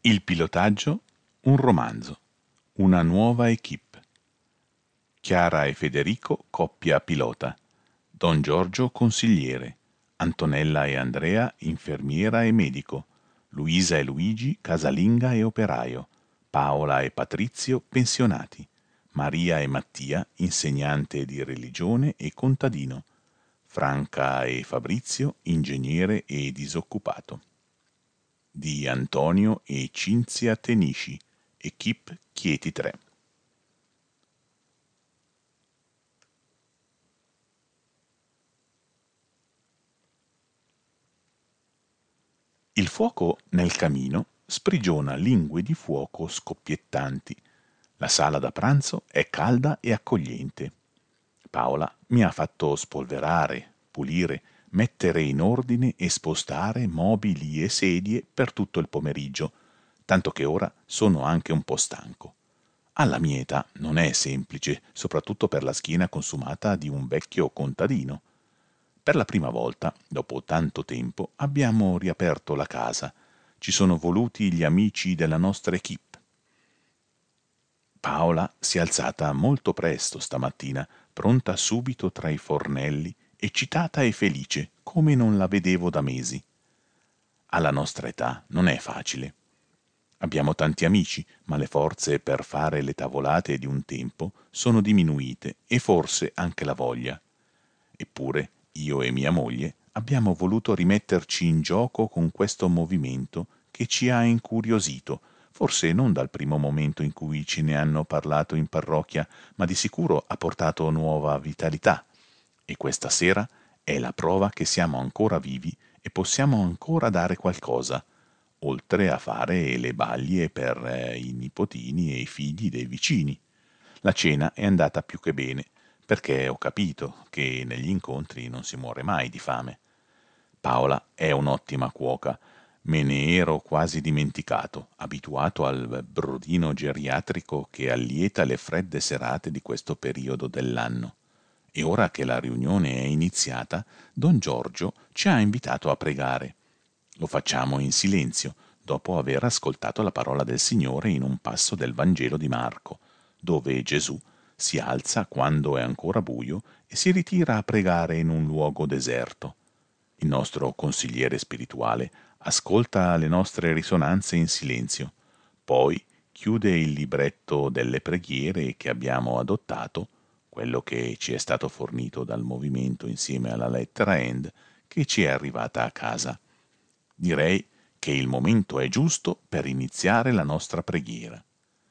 Il pilotaggio, un romanzo, una nuova equipe. Chiara e Federico, coppia pilota. Don Giorgio, consigliere. Antonella e Andrea, infermiera e medico. Luisa e Luigi, casalinga e operaio. Paola e Patrizio, pensionati. Maria e Mattia, insegnante di religione e contadino. Franca e Fabrizio, ingegnere e disoccupato. Di Antonio e Cinzia Tenisci, equipe Chieti 3. Il fuoco nel camino sprigiona lingue di fuoco scoppiettanti. La sala da pranzo è calda e accogliente. Paola mi ha fatto spolverare, pulire, mettere in ordine e spostare mobili e sedie per tutto il pomeriggio, tanto che ora sono anche un po' stanco. Alla mia età non è semplice, soprattutto per la schiena consumata di un vecchio contadino. Per la prima volta, dopo tanto tempo, abbiamo riaperto la casa. Ci sono voluti gli amici della nostra equipe. Paola si è alzata molto presto stamattina, pronta subito tra i fornelli, eccitata e felice, come non la vedevo da mesi. Alla nostra età non è facile. Abbiamo tanti amici, ma le forze per fare le tavolate di un tempo sono diminuite e forse anche la voglia. Eppure io e mia moglie abbiamo voluto rimetterci in gioco con questo movimento che ci ha incuriosito, forse non dal primo momento in cui ce ne hanno parlato in parrocchia, ma di sicuro ha portato nuova vitalità. E questa sera è la prova che siamo ancora vivi e possiamo ancora dare qualcosa, oltre a fare le baglie per i nipotini e i figli dei vicini. La cena è andata più che bene, perché ho capito che negli incontri non si muore mai di fame. Paola è un'ottima cuoca, me ne ero quasi dimenticato, abituato al brodino geriatrico che allieta le fredde serate di questo periodo dell'anno. E ora che la riunione è iniziata, Don Giorgio ci ha invitato a pregare. Lo facciamo in silenzio, dopo aver ascoltato la parola del Signore in un passo del Vangelo di Marco, dove Gesù si alza quando è ancora buio e si ritira a pregare in un luogo deserto. Il nostro consigliere spirituale ascolta le nostre risonanze in silenzio, poi chiude il libretto delle preghiere che abbiamo adottato, quello che ci è stato fornito dal movimento insieme alla lettera End che ci è arrivata a casa. Direi che il momento è giusto per iniziare la nostra preghiera.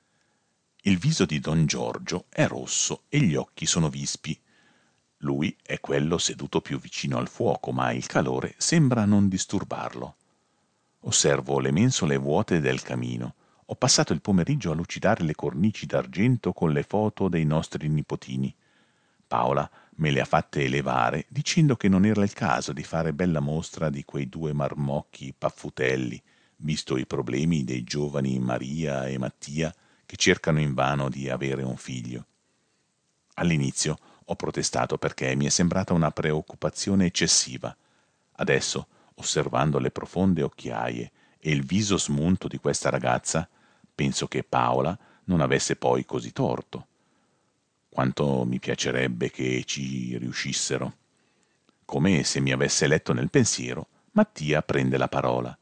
Il viso di Don Giorgio è rosso e gli occhi sono vispi. Lui è quello seduto più vicino al fuoco, ma il calore sembra non disturbarlo. Osservo le mensole vuote del camino. Ho passato il pomeriggio a lucidare le cornici d'argento con le foto dei nostri nipotini. Paola me le ha fatte elevare dicendo che non era il caso di fare bella mostra di quei due marmocchi paffutelli, visto i problemi dei giovani Maria e Mattia che cercano invano di avere un figlio. All'inizio ho protestato perché mi è sembrata una preoccupazione eccessiva. Adesso, osservando le profonde occhiaie e il viso smunto di questa ragazza, penso che Paola non avesse poi così torto. Quanto mi piacerebbe che ci riuscissero. Come se mi avesse letto nel pensiero, Mattia prende la parola.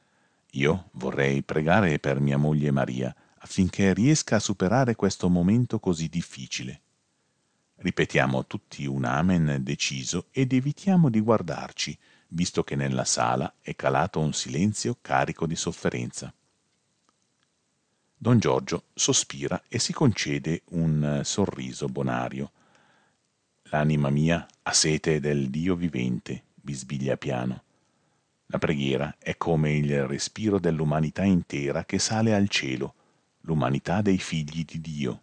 Io vorrei pregare per mia moglie Maria affinché riesca a superare questo momento così difficile. Ripetiamo tutti un amen deciso ed evitiamo di guardarci, visto che nella sala è calato un silenzio carico di sofferenza. Don Giorgio sospira e si concede un sorriso bonario. L'anima mia ha sete del Dio vivente, bisbiglia piano. La preghiera è come il respiro dell'umanità intera che sale al cielo, l'umanità dei figli di Dio.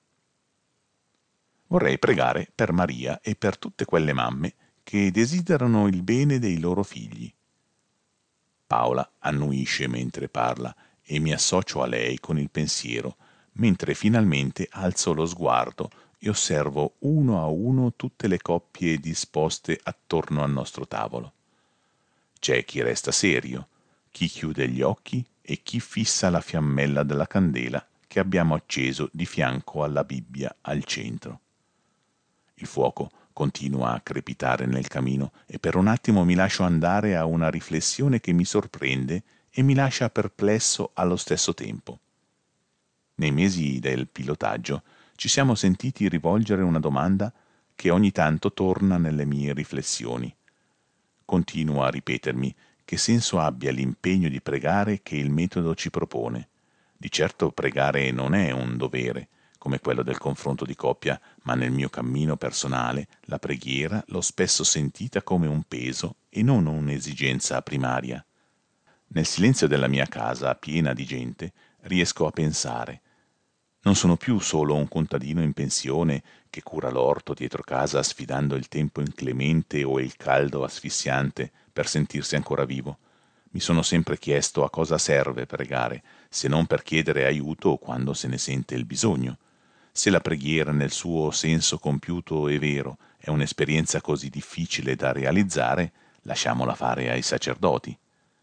Vorrei pregare per Maria e per tutte quelle mamme che desiderano il bene dei loro figli. Paola annuisce mentre parla e mi associo a lei con il pensiero, mentre finalmente alzo lo sguardo e osservo uno a uno tutte le coppie disposte attorno al nostro tavolo. C'è chi resta serio, chi chiude gli occhi e chi fissa la fiammella della candela che abbiamo acceso di fianco alla Bibbia al centro. Il fuoco continua a crepitare nel camino e per un attimo mi lascio andare a una riflessione che mi sorprende e mi lascia perplesso allo stesso tempo. Nei mesi del pilotaggio ci siamo sentiti rivolgere una domanda che ogni tanto torna nelle mie riflessioni. Continuo a ripetermi che senso abbia l'impegno di pregare che il metodo ci propone. Di certo pregare non è un dovere, come quello del confronto di coppia, ma nel mio cammino personale la preghiera l'ho spesso sentita come un peso e non un'esigenza primaria. Nel silenzio della mia casa, piena di gente, riesco a pensare. Non sono più solo un contadino in pensione che cura l'orto dietro casa sfidando il tempo inclemente o il caldo asfissiante per sentirsi ancora vivo. Mi sono sempre chiesto a cosa serve pregare, se non per chiedere aiuto quando se ne sente il bisogno. Se la preghiera nel suo senso compiuto e vero è un'esperienza così difficile da realizzare, lasciamola fare ai sacerdoti.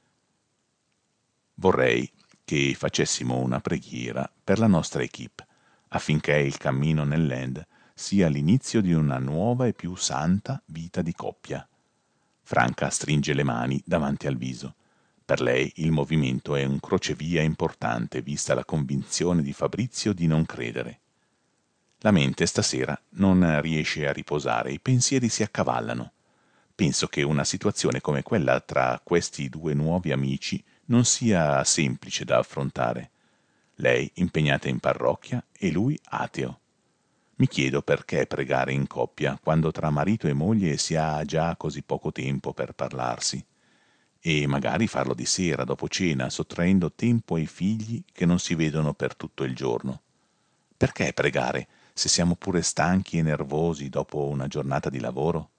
Vorrei che facessimo una preghiera per la nostra equipe, affinché il cammino nel land sia l'inizio di una nuova e più santa vita di coppia. Franca stringe le mani davanti al viso. Per lei il movimento è un crocevia importante, vista la convinzione di Fabrizio di non credere. La mente stasera non riesce a riposare, i pensieri si accavallano. Penso che una situazione come quella tra questi due nuovi amici non sia semplice da affrontare. Lei impegnata in parrocchia e lui ateo. Mi chiedo perché pregare in coppia quando tra marito e moglie si ha già così poco tempo per parlarsi. E magari farlo di sera, dopo cena, sottraendo tempo ai figli che non si vedono per tutto il giorno. Perché pregare se siamo pure stanchi e nervosi dopo una giornata di lavoro?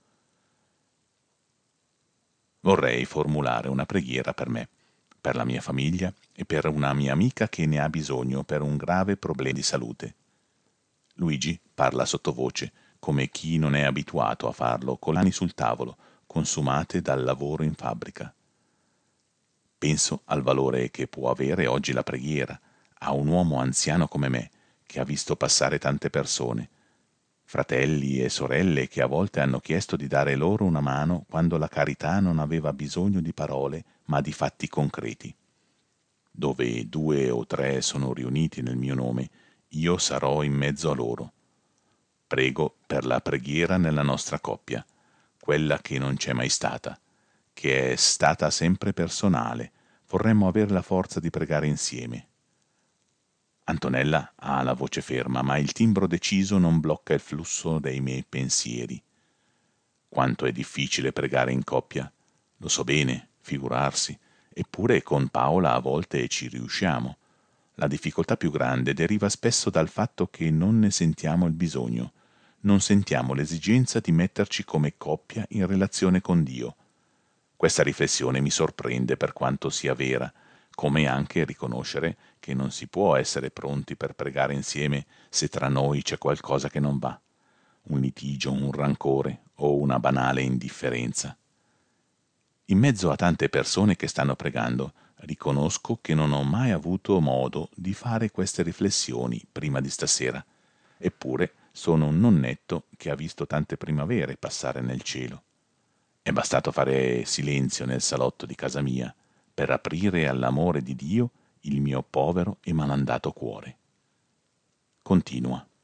Vorrei formulare una preghiera per me, per la mia famiglia e per una mia amica che ne ha bisogno per un grave problema di salute. Luigi parla sottovoce, come chi non è abituato a farlo, con le mani sul tavolo, consumate dal lavoro in fabbrica. Penso al valore che può avere oggi la preghiera a un uomo anziano come me, che ha visto passare tante persone, fratelli e sorelle che a volte hanno chiesto di dare loro una mano quando la carità non aveva bisogno di parole, ma di fatti concreti. Dove 2 o 3 sono riuniti nel mio nome, io sarò in mezzo a loro. Prego per la preghiera nella nostra coppia, quella che non c'è mai stata, che è stata sempre personale. Vorremmo avere la forza di pregare insieme. Antonella ha la voce ferma, ma il timbro deciso non blocca il flusso dei miei pensieri. Quanto è difficile pregare in coppia. Lo so bene, figurarsi. Eppure con Paola a volte ci riusciamo. La difficoltà più grande deriva spesso dal fatto che non ne sentiamo il bisogno. Non sentiamo l'esigenza di metterci come coppia in relazione con Dio. Questa riflessione mi sorprende per quanto sia vera, come anche riconoscere che non si può essere pronti per pregare insieme se tra noi c'è qualcosa che non va, un litigio, un rancore o una banale indifferenza. In mezzo a tante persone che stanno pregando, riconosco che non ho mai avuto modo di fare queste riflessioni prima di stasera, eppure sono un nonnetto che ha visto tante primavere passare nel cielo. È bastato fare silenzio nel salotto di casa mia per aprire all'amore di Dio il mio povero e malandato cuore. Continua.